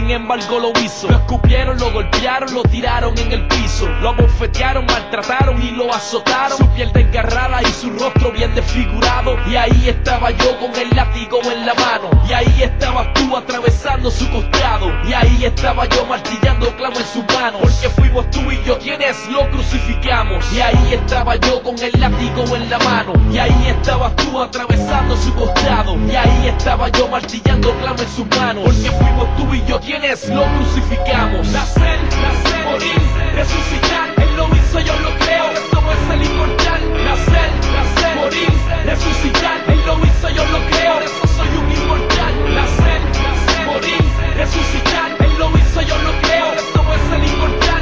sin embargo lo hizo. Lo escupieron, lo golpearon, lo tiraron en el piso, lo abofetearon, maltrataron y lo azotaron. Su piel desgarrada y su rostro bien desfigurado. Y ahí estaba yo con el látigo en la mano. Y ahí estabas tú atravesando su costado. Y ahí estaba yo martillando clavo en su mano. Porque fuimos tú y yo quienes lo crucificamos. Y ahí estaba yo con el látigo en la mano. Y ahí estabas tú atravesando su costado. Y ahí estaba yo martillando clavo en su mano. Porque fuimos tú y yo quienes lo crucificamos. Nacer, morir, resucitar, Él lo hizo, yo lo creo, eso es el inmortal. Nacer, morir, resucitar, Él lo hizo, yo lo creo, eso soy un inmortal. Nacer, morir, resucitar, Él lo hizo, yo lo creo, eso es el inmortal.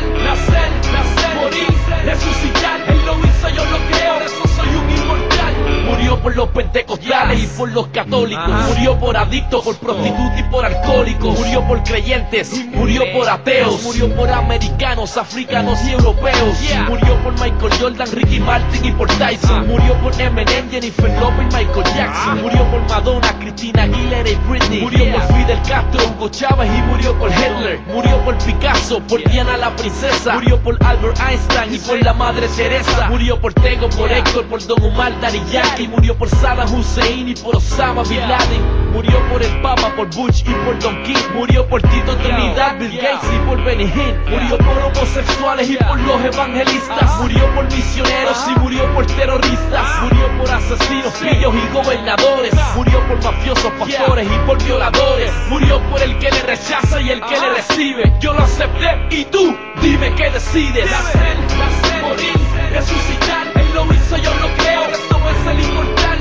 Nacer, morir, resucitar, Él lo hizo, yo lo creo, eso soy un inmortal. Murió por los pentecostales y por los católicos. Murió por adictos, por prostitutas y por alcohólicos. Murió por creyentes, murió por ateos. Murió por americanos, africanos y europeos. Murió por Michael Jordan, Ricky Martin y por Tyson. Murió por Eminem, Jennifer Lopez y Michael Jackson. Murió por Madonna, Christina Aguilera y Britney. Murió por Fidel Castro, Hugo Chávez y murió por Hitler. Murió por Picasso, por Diana la princesa. Murió por Albert Einstein y por la Madre Teresa. Murió por Tego, por Héctor, por Don Omar, Daddy Yankee. Murió por Saddam Hussein y por Osama Bin Laden. Murió por el Papa, por Bush y por Don King. Murió por Tito Trinidad, Bill Gates y por Benny Hinn. Murió por homosexuales y por los evangelistas. Murió por misioneros y murió por terroristas. Murió por asesinos, pillos y gobernadores. Murió por mafiosos, pastores y por violadores. Murió por el que le rechaza y el que le recibe. Yo lo acepté y tú, dime qué decides. Nacer, morir, resucitar, Él lo hizo, yo lo creo, esto es el inmortal.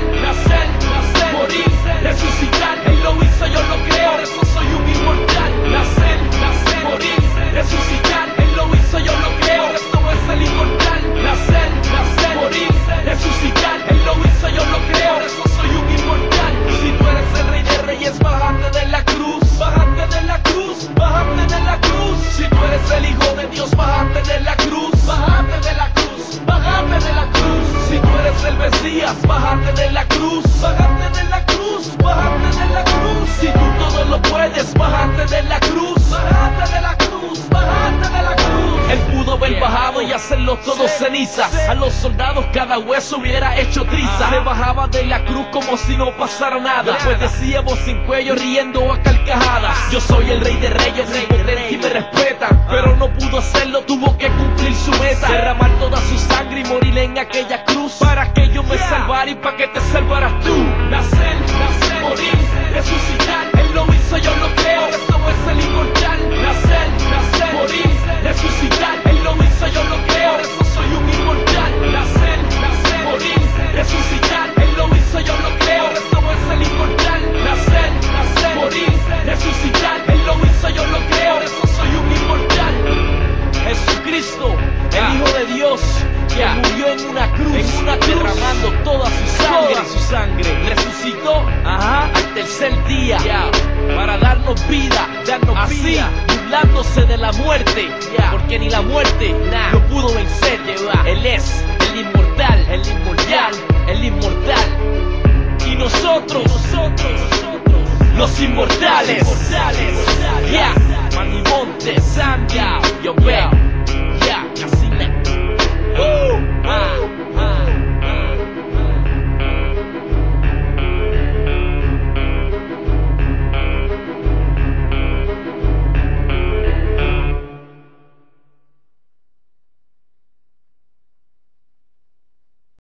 Nacer, morir, resucitar, Él lo hizo, yo lo creo, eso soy un inmortal. Nacer, morir, resucitar, Él lo hizo, yo lo creo, esto es el inmortal. Nacer, morir, resucitar, Él lo hizo, yo lo creo, eso soy un inmortal. Si tú eres el Rey de Reyes, bájate de la cruz, bájate de la cruz, bájate de la cruz. Si tú eres el Hijo de Dios, bájate de la cruz, bájate de la cruz, bájate de la cruz. Si tú eres el Mesías, bájate de la cruz, bájate de la cruz, bájate de la cruz. Si tú todo lo puedes, bájate de la cruz, bájate de la cruz, bájate de la cruz. Él pudo haber bajado y hacerlos todos cenizas. A los soldados cada hueso hubiera hecho trizas. Se bajaba de la cruz como si no pasara nada. Pues decía voz sin cuello riendo a carcajadas. Yo soy el Rey de Reyes, omnipotente y me respetan. Pero no pudo hacerlo, tuvo que cumplir su meta. Derramar toda su sangre y morir en aquella cruz para que yo me salvara y para que te salvaras tú. Nacer, morir, resucitar, Él lo hizo, yo lo creo, esto es el inmortal. Nacer, morir, resucitar, Él lo hizo, yo lo creo, eso soy un inmortal. Nacer, morir, resucitar, Él lo hizo, yo lo creo, esto es el inmortal. Nacer, morir, resucitar, Él lo hizo, yo lo creo, eso soy un inmortal. Jesucristo, el Hijo de Dios, que murió en una cruz, derramando toda su sangre, resucitó al tercer día, para darnos vida, burlándose de la muerte, porque ni la muerte lo pudo vencer. Él es el inmortal, el inmortal, y nosotros los inmortales.